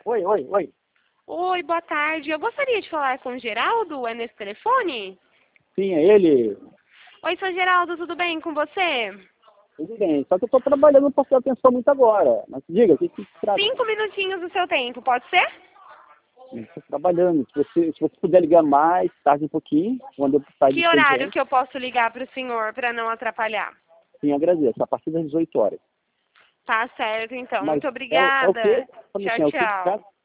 Oi, oi, oi. Oi, boa tarde. Eu gostaria de falar com o Geraldo. É nesse telefone? Sim, é ele. Oi, seu Geraldo, tudo bem com você? Tudo bem. Só que eu estou trabalhando, não posso ter atenção muito agora. Mas diga, o que se trata? 5 minutinhos do seu tempo, pode ser? Estou trabalhando. Se você puder ligar mais tarde um pouquinho, quando eu sair do Que horário expediente, que eu posso ligar para o senhor para não atrapalhar? sim, agradeço. A partir das 18 horas. Tá certo, então. Mas Muito é o quê? obrigada. Só um Tchau, minutinho, é o que se tchau. trata?